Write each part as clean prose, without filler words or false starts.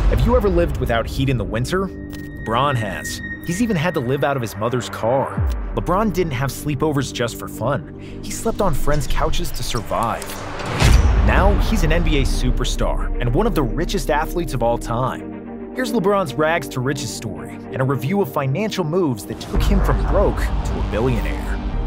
Have you ever lived without heat in the winter? LeBron has. He's even had to live out of his mother's car. LeBron didn't have sleepovers just for fun. He slept on friends' couches to survive. Now, he's an NBA superstar and one of the richest athletes of all time. Here's LeBron's rags to riches story and a review of financial moves that took him from broke to a billionaire.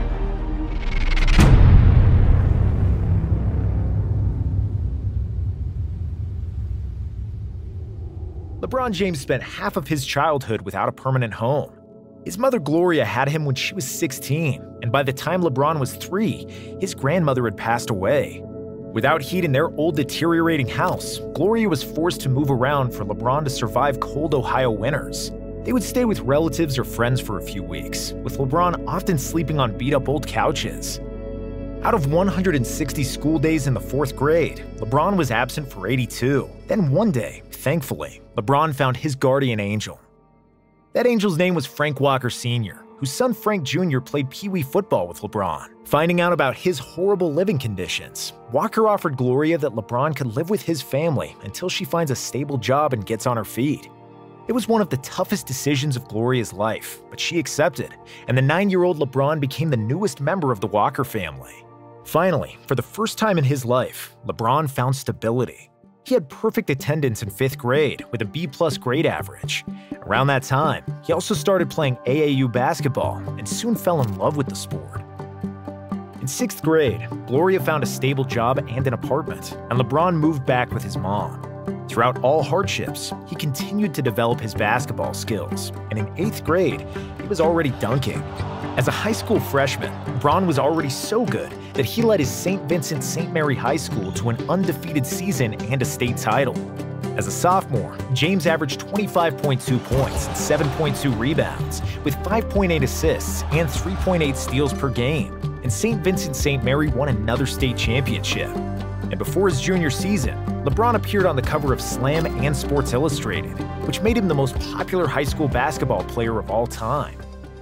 LeBron James spent half of his childhood without a permanent home. His mother Gloria had him when she was 16, and by the time LeBron was 3, his grandmother had passed away. Without heat in their old deteriorating house, Gloria was forced to move around for LeBron to survive cold Ohio winters. They would stay with relatives or friends for a few weeks, with LeBron often sleeping on beat-up old couches. Out of 160 school days in the 4th grade, LeBron was absent for 82. Then one day, thankfully, LeBron found his guardian angel. That angel's name was Frank Walker Sr., whose son Frank Jr. played Pee Wee football with LeBron. Finding out about his horrible living conditions, Walker offered Gloria that LeBron could live with his family until she finds a stable job and gets on her feet. It was one of the toughest decisions of Gloria's life, but she accepted, and the 9-year-old LeBron became the newest member of the Walker family. Finally, for the first time in his life, LeBron found stability. He had perfect attendance in 5th grade with a B+ grade average. Around that time, he also started playing AAU basketball and soon fell in love with the sport. In 6th grade, Gloria found a stable job and an apartment, and LeBron moved back with his mom. Throughout all hardships, he continued to develop his basketball skills, and in 8th grade, he was already dunking. As a high school freshman, LeBron was already so good that he led his St. Vincent St. Mary High School to an undefeated season and a state title. As a sophomore, James averaged 25.2 points and 7.2 rebounds, with 5.8 assists and 3.8 steals per game, and St. Vincent St. Mary won another state championship. And before his junior season, LeBron appeared on the cover of Slam and Sports Illustrated, which made him the most popular high school basketball player of all time.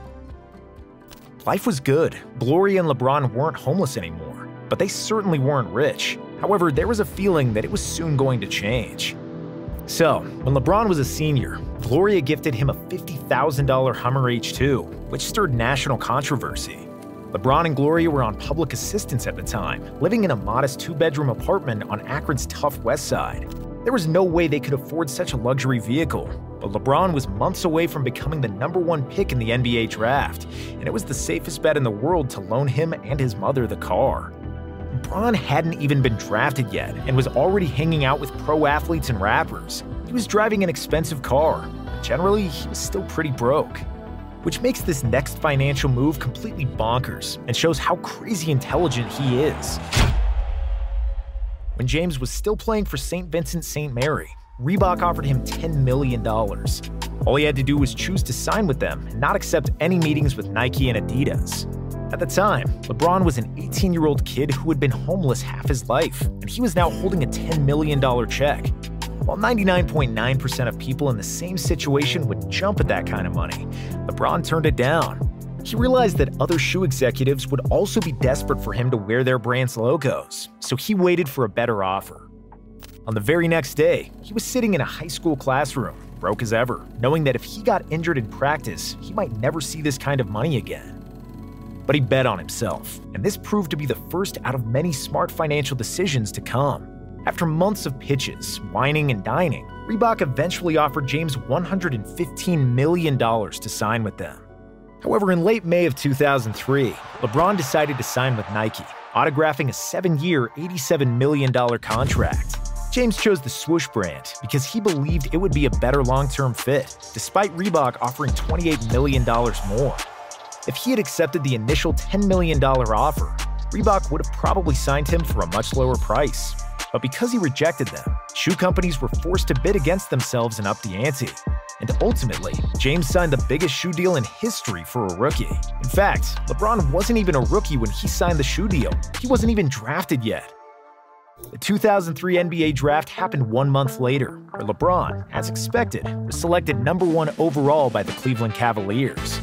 Life was good. Gloria and LeBron weren't homeless anymore, but they certainly weren't rich. However, there was a feeling that it was soon going to change. So, when LeBron was a senior, Gloria gifted him a $50,000 Hummer H2, which stirred national controversy. LeBron and Gloria were on public assistance at the time, living in a modest 2-bedroom apartment on Akron's tough west side. There was no way they could afford such a luxury vehicle, but LeBron was months away from becoming the #1 pick in the NBA draft, and it was the safest bet in the world to loan him and his mother the car. LeBron hadn't even been drafted yet and was already hanging out with pro athletes and rappers. He was driving an expensive car. Generally, he was still pretty broke. Which makes this next financial move completely bonkers and shows how crazy intelligent he is. When James was still playing for St. Vincent St. Mary, Reebok offered him $10 million. All he had to do was choose to sign with them and not accept any meetings with Nike and Adidas. At the time, LeBron was an 18-year-old kid who had been homeless half his life, and he was now holding a $10 million check. While 99.9% of people in the same situation would jump at that kind of money, LeBron turned it down. He realized that other shoe executives would also be desperate for him to wear their brand's logos, so he waited for a better offer. On the very next day, he was sitting in a high school classroom, broke as ever, knowing that if he got injured in practice, he might never see this kind of money again. But he bet on himself, and this proved to be the first out of many smart financial decisions to come. After months of pitches, whining and dining, Reebok eventually offered James $115 million to sign with them. However, in late May of 2003, LeBron decided to sign with Nike, autographing a 7-year, $87 million contract. James chose the swoosh brand because he believed it would be a better long-term fit, despite Reebok offering $28 million more. If he had accepted the initial $10 million offer, Reebok would have probably signed him for a much lower price. But because he rejected them, shoe companies were forced to bid against themselves and up the ante. And ultimately, James signed the biggest shoe deal in history for a rookie. In fact, LeBron wasn't even a rookie when he signed the shoe deal. He wasn't even drafted yet. The 2003 NBA draft happened 1 month later, where LeBron, as expected, was selected #1 overall by the Cleveland Cavaliers.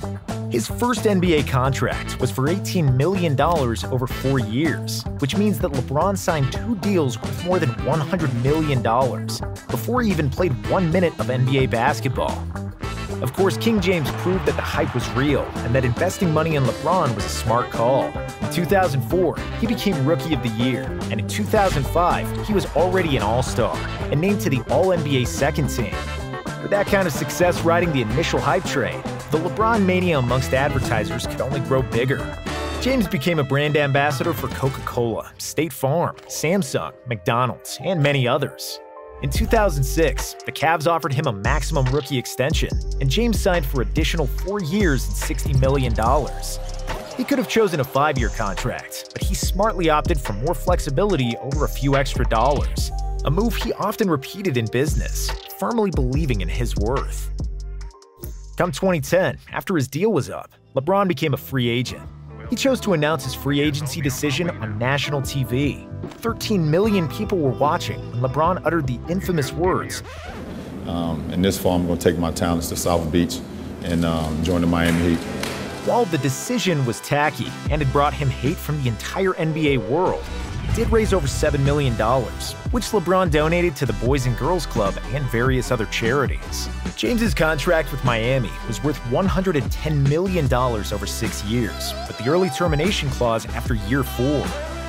His first NBA contract was for $18 million over 4 years, which means that LeBron signed 2 deals worth more than $100 million before he even played 1 minute of NBA basketball. Of course, King James proved that the hype was real and that investing money in LeBron was a smart call. In 2004, he became Rookie of the Year, and in 2005, he was already an All-Star and named to the All-NBA second team. With that kind of success riding the initial hype train, the LeBron mania amongst advertisers could only grow bigger. James became a brand ambassador for Coca-Cola, State Farm, Samsung, McDonald's, and many others. In 2006, the Cavs offered him a maximum rookie extension, and James signed for additional 4 years and $60 million. He could have chosen a 5-year contract, but he smartly opted for more flexibility over a few extra dollars, a move he often repeated in business, firmly believing in his worth. Come 2010, after his deal was up, LeBron became a free agent. He chose to announce his free agency decision on national TV. 13 million people were watching when LeBron uttered the infamous words, "In this fall, I'm going to take my talents to South Beach and join the Miami Heat." While the decision was tacky and had brought him hate from the entire NBA world, it did raise over $7 million, which LeBron donated to the Boys and Girls Club and various other charities. James's contract with Miami was worth $110 million over 6 years, with the early termination clause after year 4.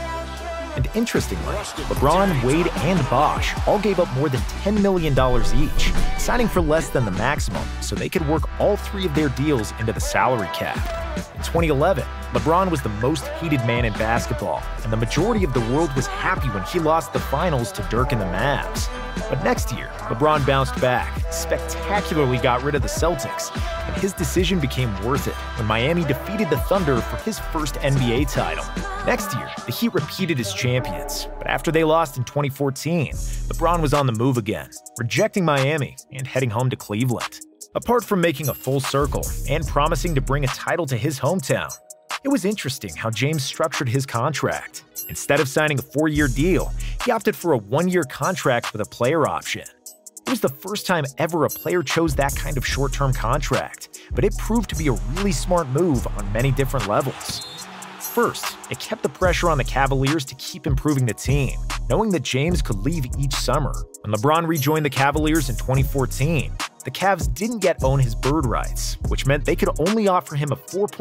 And interestingly, LeBron, Wade, and Bosh all gave up more than $10 million each, signing for less than the maximum so they could work all 3 of their deals into the salary cap. In 2011, LeBron was the most hated man in basketball, and the majority of the world was happy when he lost the finals to Dirk and the Mavs. But next year, LeBron bounced back, spectacularly got rid of the Celtics, and his decision became worth it when Miami defeated the Thunder for his first NBA title. Next year, the Heat repeated as champions, but after they lost in 2014, LeBron was on the move again, rejecting Miami and heading home to Cleveland. Apart from making a full circle and promising to bring a title to his hometown, it was interesting how James structured his contract. Instead of signing a 4-year deal, he opted for a 1-year contract with a player option. It was the first time ever a player chose that kind of short-term contract, but it proved to be a really smart move on many different levels. First, it kept the pressure on the Cavaliers to keep improving the team, knowing that James could leave each summer. When LeBron rejoined the Cavaliers in 2014, the Cavs didn't yet own his bird rights, which meant they could only offer him a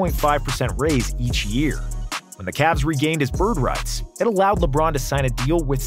4.5% raise each year. When the Cavs regained his bird rights, it allowed LeBron to sign a deal with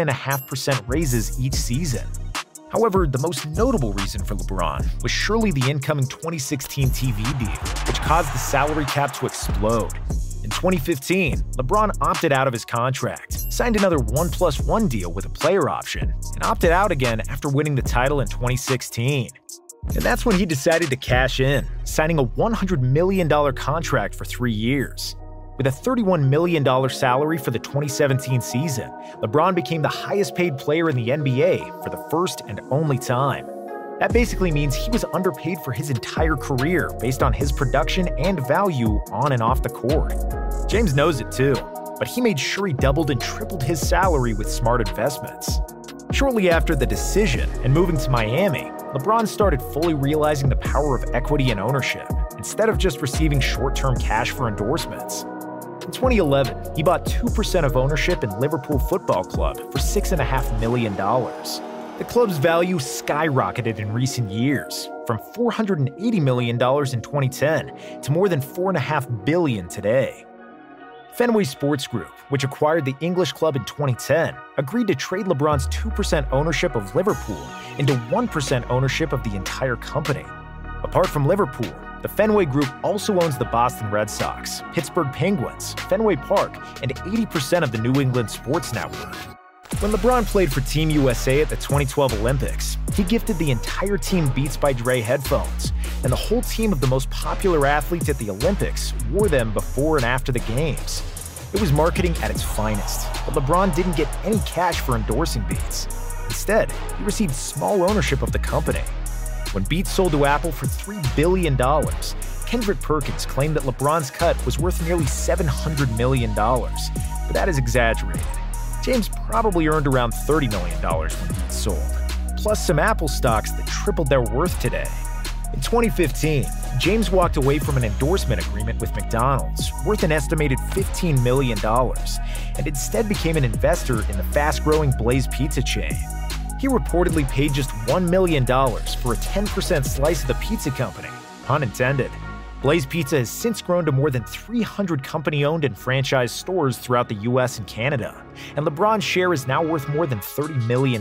7.5% raises each season. However, the most notable reason for LeBron was surely the incoming 2016 TV deal, which caused the salary cap to explode. In 2015, LeBron opted out of his contract, signed another 1+1 deal with a player option, and opted out again after winning the title in 2016. And that's when he decided to cash in, signing a $100 million contract for 3 years. With a $31 million salary for the 2017 season, LeBron became the highest-paid player in the NBA for the first and only time. That basically means he was underpaid for his entire career based on his production and value on and off the court. James knows it too, but he made sure he doubled and tripled his salary with smart investments. Shortly after the decision and moving to Miami, LeBron started fully realizing the power of equity and ownership, instead of just receiving short-term cash for endorsements. In 2011, he bought 2% of ownership in Liverpool Football Club for $6.5 million. The club's value skyrocketed in recent years, from $480 million in 2010 to more than $4.5 billion today. Fenway Sports Group, which acquired the English club in 2010, agreed to trade LeBron's 2% ownership of Liverpool into 1% ownership of the entire company. Apart from Liverpool, the Fenway Group also owns the Boston Red Sox, Pittsburgh Penguins, Fenway Park, and 80% of the New England Sports Network. When LeBron played for Team USA at the 2012 Olympics, he gifted the entire team Beats by Dre headphones, and the whole team of the most popular athletes at the Olympics wore them before and after the games. It was marketing at its finest, but LeBron didn't get any cash for endorsing Beats. Instead, he received small ownership of the company. When Beats sold to Apple for $3 billion, Kendrick Perkins claimed that LeBron's cut was worth nearly $700 million, but that is exaggerated. James probably earned around $30 million when Beats sold, plus some Apple stocks that tripled their worth today. In 2015, James walked away from an endorsement agreement with McDonald's worth an estimated $15 million and instead became an investor in the fast-growing Blaze Pizza chain. He reportedly paid just $1 million for a 10% slice of the pizza company, pun intended. Blaze Pizza has since grown to more than 300 company-owned and franchise stores throughout the US and Canada, and LeBron's share is now worth more than $30 million.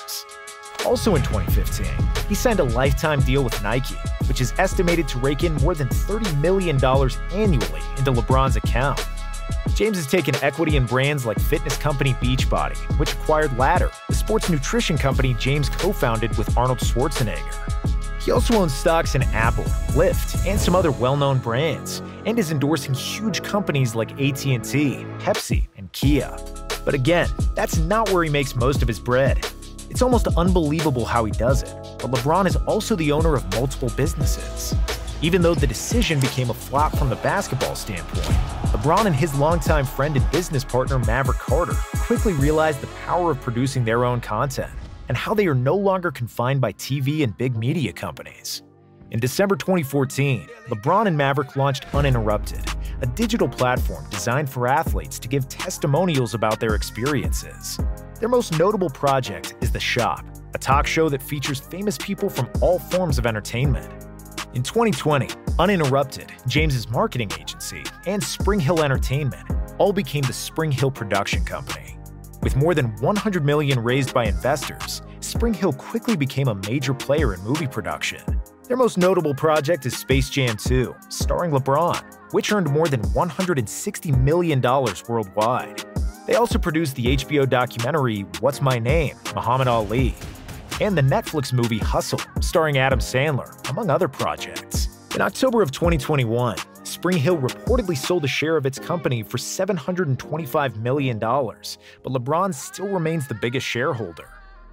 Also in 2015, he signed a lifetime deal with Nike, which is estimated to rake in more than $30 million annually into LeBron's account. James has taken equity in brands like fitness company Beachbody, which acquired Ladder, the sports nutrition company James co-founded with Arnold Schwarzenegger. He also owns stocks in Apple, Lyft, and some other well-known brands, and is endorsing huge companies like AT&T, Pepsi, and Kia. But again, that's not where he makes most of his bread. It's almost unbelievable how he does it, but LeBron is also the owner of multiple businesses. Even though the decision became a flop from the basketball standpoint, LeBron and his longtime friend and business partner Maverick Carter quickly realized the power of producing their own content and how they are no longer confined by TV and big media companies. In December 2014, LeBron and Maverick launched Uninterrupted, a digital platform designed for athletes to give testimonials about their experiences. Their most notable project is The Shop, a talk show that features famous people from all forms of entertainment. In 2020, Uninterrupted, James's marketing agency, and Spring Hill Entertainment all became the Spring Hill Production Company. With more than $100 million raised by investors, Spring Hill quickly became a major player in movie production. Their most notable project is Space Jam 2, starring LeBron, which earned more than $160 million worldwide. They also produced the HBO documentary What's My Name? Muhammad Ali, and the Netflix movie Hustle, starring Adam Sandler, among other projects. In October of 2021, Spring Hill reportedly sold a share of its company for $725 million, but LeBron still remains the biggest shareholder.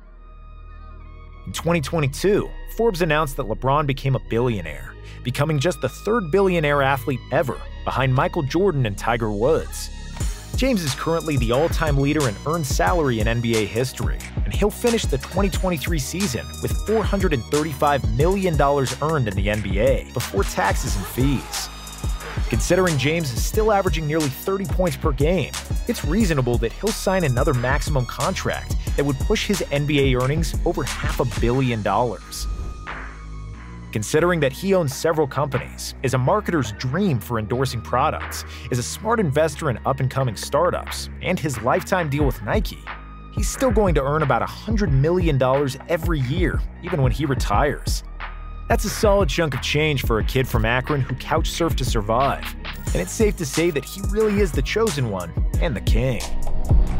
In 2022, Forbes announced that LeBron became a billionaire, becoming just the third billionaire athlete ever, behind Michael Jordan and Tiger Woods. James is currently the all-time leader in earned salary in NBA history, and he'll finish the 2023 season with $435 million earned in the NBA before taxes and fees. Considering James is still averaging nearly 30 points per game, it's reasonable that he'll sign another maximum contract that would push his NBA earnings over $500 million. Considering that he owns several companies, is a marketer's dream for endorsing products, is a smart investor in up-and-coming startups, and his lifetime deal with Nike, he's still going to earn about $100 million every year, even when he retires. That's a solid chunk of change for a kid from Akron who couch surfed to survive, and it's safe to say that he really is the chosen one and the king.